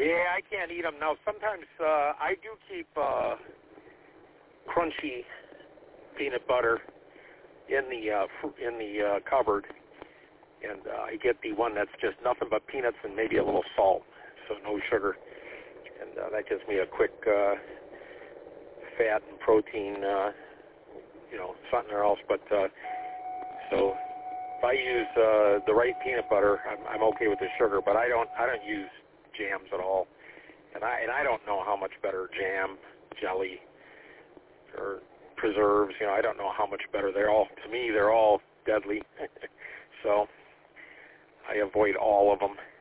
Yeah, I can't eat them. Now, sometimes I do keep crunchy peanut butter in the cupboard, and I get the one that's just nothing but peanuts and maybe a little salt, so no sugar, and that gives me a quick fat and protein, something else. But so if I use the right peanut butter, I'm okay with the sugar, but I don't use jams at all, and I don't know how much better jam, jelly, or preserves. I don't know how much better they're all. To me, they're all deadly. So I avoid all of them.